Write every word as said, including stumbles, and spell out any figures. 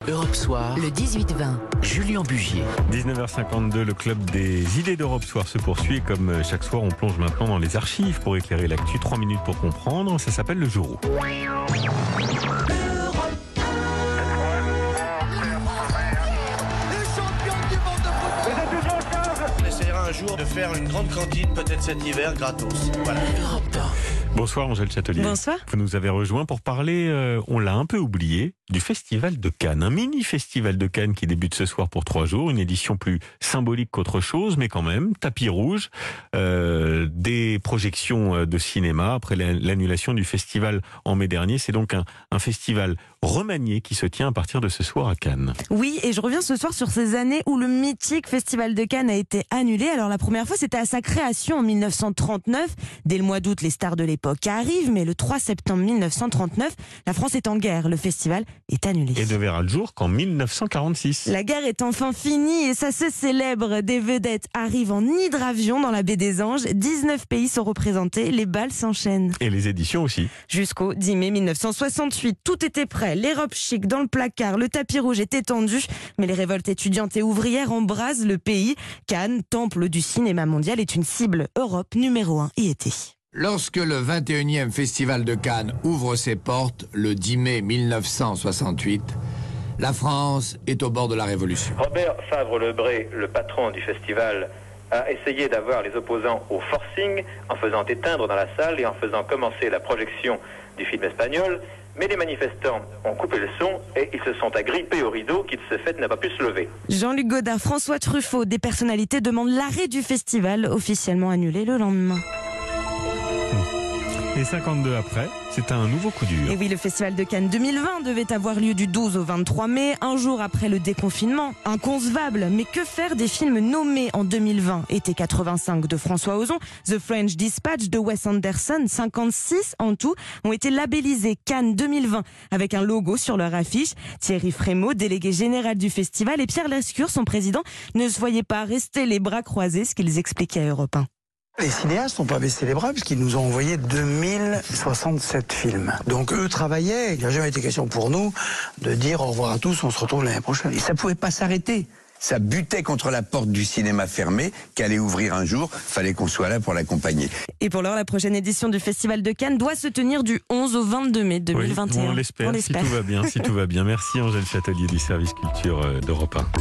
Europe Soir, le dix-huit vingt, Julien Bugier. dix-neuf heures cinquante-deux, le club des idées d'Europe Soir se poursuit et comme chaque soir, on plonge maintenant dans les archives pour éclairer l'actu. Trois minutes pour comprendre, ça s'appelle le jour où. On essaiera un jour de faire une grande cantine, peut-être cet hiver, gratos. Voilà. Bonsoir Angèle Châtelier. Bonsoir. Vous nous avez rejoint pour parler, euh, on l'a un peu oublié, du Festival de Cannes. Un mini-festival de Cannes qui débute ce soir pour trois jours. Une édition plus symbolique qu'autre chose, mais quand même, tapis rouge, euh, des projections de cinéma après l'annulation du festival en mai dernier. C'est donc un, un festival remanié qui se tient à partir de ce soir à Cannes. Oui, et je reviens ce soir sur ces années où le mythique Festival de Cannes a été annulé. Alors la première fois, c'était à sa création en mille neuf cent trente-neuf. Dès le mois d'août, les stars de l'époque arrivent, mais le trois septembre mille neuf cent trente-neuf, la France est en guerre. Le festival est annulé. Et ne verra le jour qu'en mille neuf cent quarante-six. La guerre est enfin finie et ça se célèbre. Des vedettes arrivent en hydravion dans la baie des Anges. dix-neuf pays sont représentés. Les bals s'enchaînent. Et les éditions aussi. Jusqu'au dix mai mille neuf cent soixante-huit, tout était prêt. Les robes chic dans le placard, le tapis rouge était tendu. Mais les révoltes étudiantes et ouvrières embrasent le pays. Cannes, temple du cinéma mondial, est une cible Europe numéro un y était. Lorsque le vingt et unième Festival de Cannes ouvre ses portes le dix mai mille neuf cent soixante-huit, la France est au bord de la révolution. Robert Favre-Lebré, le patron du festival, a essayé d'avoir les opposants au forcing en faisant éteindre dans la salle et en faisant commencer la projection du film espagnol. Mais les manifestants ont coupé le son et ils se sont agrippés au rideau qui de ce fait n'a pas pu se lever. Jean-Luc Godard, François Truffaut, des personnalités demandent l'arrêt du festival, officiellement annulé le lendemain. Et cinquante-deux après, c'est un nouveau coup dur. Et oui, le Festival de Cannes deux mille vingt devait avoir lieu du douze au vingt-trois mai, un jour après le déconfinement. Inconcevable, mais que faire des films nommés en deux mille vingt? Été quatre-vingt-cinq de François Ozon, The French Dispatch de Wes Anderson, cinquante-six en tout, ont été labellisés Cannes deux mille vingt avec un logo sur leur affiche. Thierry Frémaux, délégué général du festival, et Pierre Lescure, son président, ne se voyaient pas rester les bras croisés, ce qu'ils expliquaient à Europe un. Les cinéastes n'ont pas baissé les bras parce qu'ils nous ont envoyé deux mille soixante-sept films. Donc eux travaillaient, il n'a jamais été question pour nous de dire au revoir à tous, on se retrouve l'année prochaine. Et ça ne pouvait pas s'arrêter. Ça butait contre la porte du cinéma fermé, qu'allait ouvrir un jour, fallait qu'on soit là pour l'accompagner. Et pour l'heure, la prochaine édition du Festival de Cannes doit se tenir du onze au vingt-deux mai deux mille vingt et un. Oui, on l'espère, si tout va bien, si tout va bien. Merci Angèle Châtelier du service culture d'Europe un.